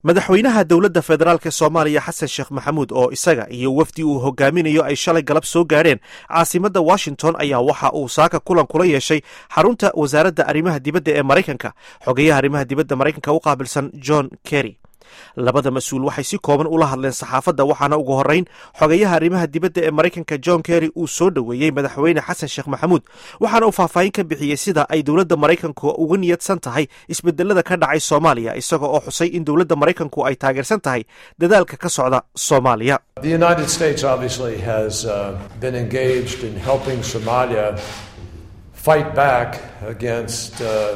madaxweynaha dowladda federaalk soomaaliya xasan sheekh maxamuud oo isaga iyo wafdi uu hogaaminayo ay shalay galab soo gaadheen caasimadda washington ayaa waxa uu saaka kulan kula yeeshay xarunta wasaaradda arrimaha dibadda ee maraykanka xogeyaha arrimaha dibadda maraykanka u qaabilsan john kerry labada mas-uul waxay si kooban ula hadleen saxaafadda waxaana ugu horrayn xogeyaha arrimaha dibadda ee maraykanka john kerry uu soo dhoweeyey madaxweyne xasan sheekh maxamuud waxaana uu faahfaahin ka bixiyey sida ay dowladda maraykanku uga niyadsan tahay isbedelada ka dhacay soomaaliya isaga oo xusay in dowladda maraykanku ay taageersan tahay dadaalka ka socda soomaaliya. The United States obviously has been engaged in helping Somalia fight back against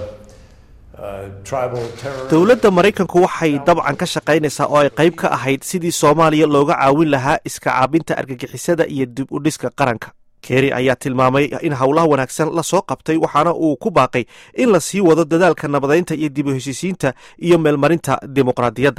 dowladda maraykanku waxay dabcan ka shaqaynaysaa oo ay qayb ka ahayd sidii soomaaliya looga caawin lahaa iska caabinta argagixisada iyo dib u dhiska qaranka. kerry ayaa tilmaamay in howlaha wanaagsan la soo qabtay waxaana uu ku baaqay in la sii wado dadaalka nabadaynta iyo dib u heshiisiinta iyo meelmarinta dimuqraadiyadda.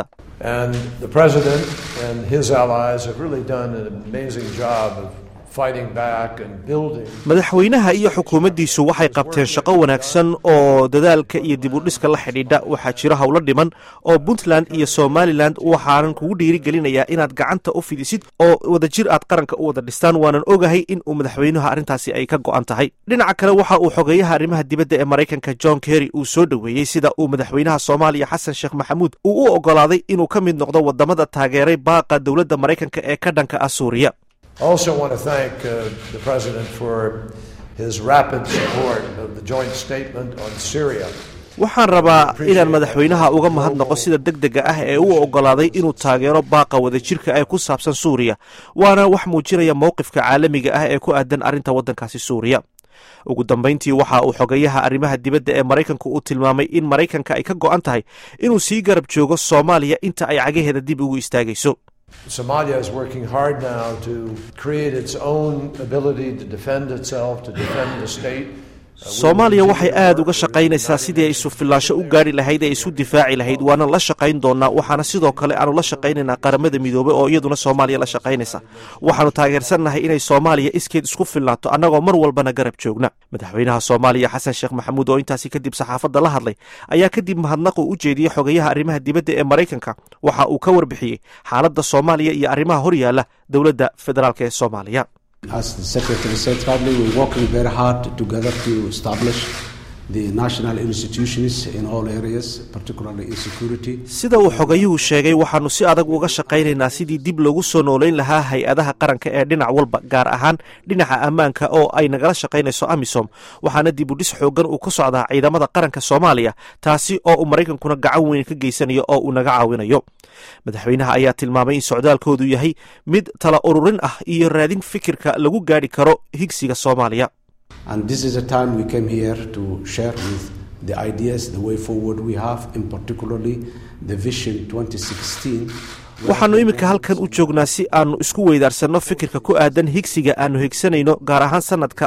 madaxweynaha iyo xukuumaddiisu waxay qabteen shaqo wanaagsan oo dadaalka iyo dib u dhiska la xidhiidha. waxaa jira howlo dhiman oo puntland iyo somalilan waxaanan kugu dhiirigelinayaa inaad gacanta u fidisid oo wadajir aad qaranka u wada dhistaan. waanan ogahay in uu madaxweynuha arrintaasi ay ka go'an tahay. dhinaca kale waxa uu xogeeyaha arrimaha dibadda ee maraykanka john kerry uu soo dhoweeyey sida uu madaxweynaha soomaaliya xasan sheekh maxamuud uu u ogolaaday inuu ka mid noqdo wadamada taageeray baaqa dowladda maraykanka ee ka dhanka ah suuriya. I also want to thank the President for his rapid support of the joint statement on Syria. waxaan rabaa inaan madaxweynaha uga mahadnaqo sida degdega ah ee uu ogolaaday inuu taageero baaqa wadajirka ee ku saabsan suuriya waana wax muujinaya mowqifka caalamiga ah ee ku aadan arrinta waddankaasi suuriya. ugu dambayntii waxa uu xogeyaha arrimaha dibadda ee maraykanku uu tilmaamay in maraykanka ay ka go'an tahay inuu sii garab joogo soomaaliya inta ay cagaheeda dib ugu istaagayso. Somalia is working hard now to create its own ability to defend itself, to defend the state. soomaaliya waxay aad uga shaqaynaysaa sidii ay isu filaansho u gaari lahayd ee isu difaaci lahayd waana la shaqayn doonaa. waxaana sidoo kale aanu la shaqaynaynaa qaramada midoobay oo iyaduna soomaaliya la shaqaynaysa. waxaanu taageersannahay inay soomaaliya iskeed isku filnaato annagoo mar walbana garab joogna. madaxweynaha soomaaliya xasan sheekh maxamuud oo intaasi kadib saxaafadda la hadlay ayaa kadib mahadnaqu u jeediyey xogeyaha arrimaha dibadda ee maraykanka. waxa uu ka warbixiyey xaaladda soomaaliya iyo arrimaha hor yaalla dowladda federaalk ee soomaaliya. As the Secretary said, probably we're working very hard together to establish the national institutions in all areas, particularly in security. sida uu xogayuhu sheegay waxaanu si adag uga shaqaynaynaa sidii dib loogu soo noolayn lahaa hay-adaha qaranka ee dhinac walba gaar ahaan dhinaca ammaanka oo ay nagala shaqaynayso amisom. waxaana dib u dhis xoogan uu ka socdaa ciidamada qaranka soomaaliya taasi oo uu maraykankuna gacan weyn ka geysanayo oo uu naga caawinayo. madaxweynaha ayaa tilmaamay in socdaalkoodu yahay mid tala ururin ah iyo raadin fikirka lagu gaadhi karo higsiga soomaaliya. And this is a time we came here to share with the ideas, the way forward we have, in particularly the Vision 2016. waxaannu iminka halkan u joognaa si aannu isku weydaarsanno fikirka ku aadan higsiga aannu higsanayno gaar ahaan sannadka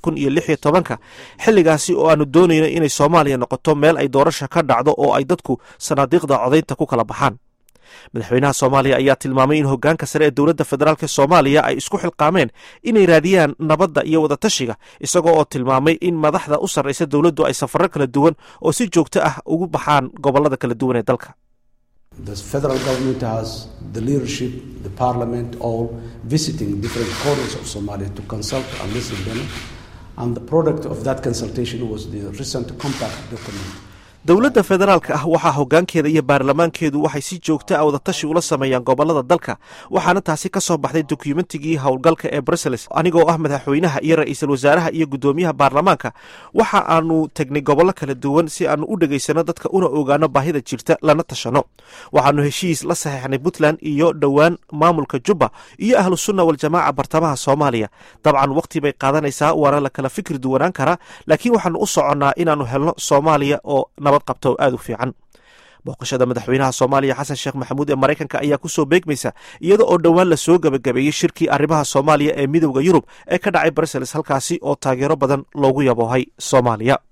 2016 xilligaasi oo aannu doonayno inay soomaaliya noqoto meel ay doorasha ka dhacdo oo ay dadku sanaadiiqda codaynta ku kala baxaan. madaxweynaha soomaaliya ayaa tilmaamay in hoggaanka sare ee dowladda federaalk soomaaliya ay isku xilqaameen inay raadiyaan nabadda iyo wadatashiga isagoo oo tilmaamay in madaxda u sarraysa dowladdu ay safarro kala duwan oo si joogto ah ugu baxaan gobollada kala duwan ee dalka. The federal government has the leadership, the parliament, all visiting different corners of Somalia to consult and listen to them. And the product of that consultation was the recent compact document. dowladda federaalka ah waxaa hoggaankeeda iyo baarlamaankeedu waxay si joogto ah wadatashi ula sameeyaan gobollada dalka waxaana taasi ka soo baxday dokumentigii howlgalka ee brussels. anigoo ah madaxweynaha iyo ra'iisul wasaaraha iyo guddoomiyaha baarlamaanka waxa aanu tegnay gobollo kala duwan si aanu u dhegaysano dadka una ogaano baahida jirta lana tashano. waxaanu heshiis la saxeexnay puntland iyo dhowaan maamulka jubba iyo ahlu sunna waljamaaca bartamaha soomaaliya. dabcan waqti bay qaadanaysaa waana la kala fikri duwanaan karaa laakiin waxaanu u soconnaa inaannu helno soomaaliya oo qabto aad u fiican. booqashada madaxweynaha soomaaliya xasan sheekh maxamuud ee maraykanka ayaa ku soo beegmaysa iyada oo dhowaan la soo gabagabeeyey shirkii arrimaha soomaaliya ee midowda yurub ee ka dhacay brussels halkaasi oo taageero badan loogu yaboohay soomaaliya.